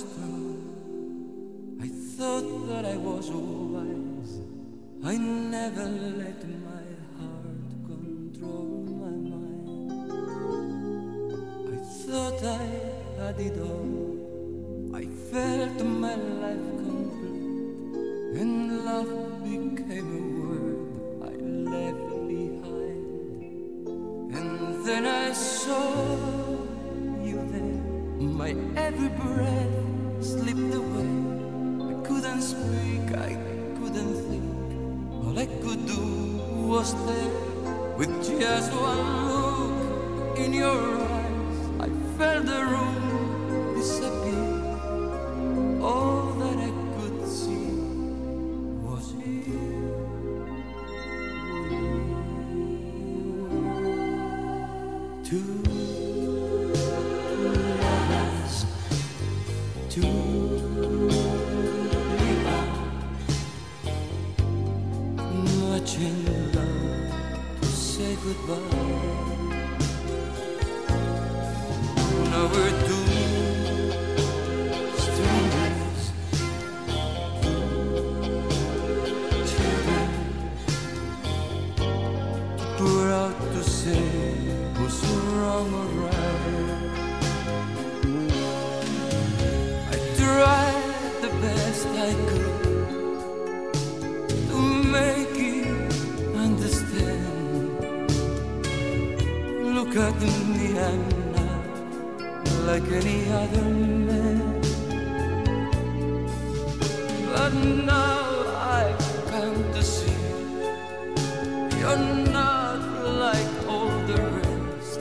strong. I thought that I was wise. I never let my heart control my mind. I thought I had it all. I felt my life complete, and love became a word I left behind. And then I saw you there. My every breath slipped away. I couldn't speak, I couldn't think. All I could do was stare. With just one look in your eyes, I felt the room disappear. All that I could see was you. Two lovers, two people, much in love to say goodbye. Now we're two strangers, children, too proud to say who's wrong or right. I tried the best I could to make you understand. Look at me, I'm not like any other man. But now I've come to see you're not like all the rest.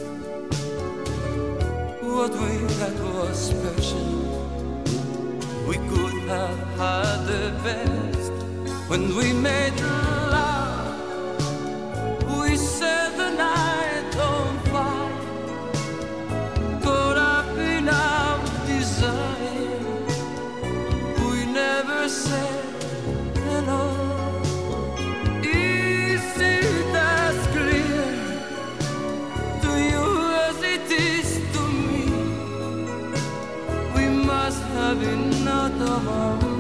What we had was special. We could have had the best. When we made love, we set the night on fire. Caught up in our desire, we never said hello. Is it as clear to you as it is to me? We must have been out of our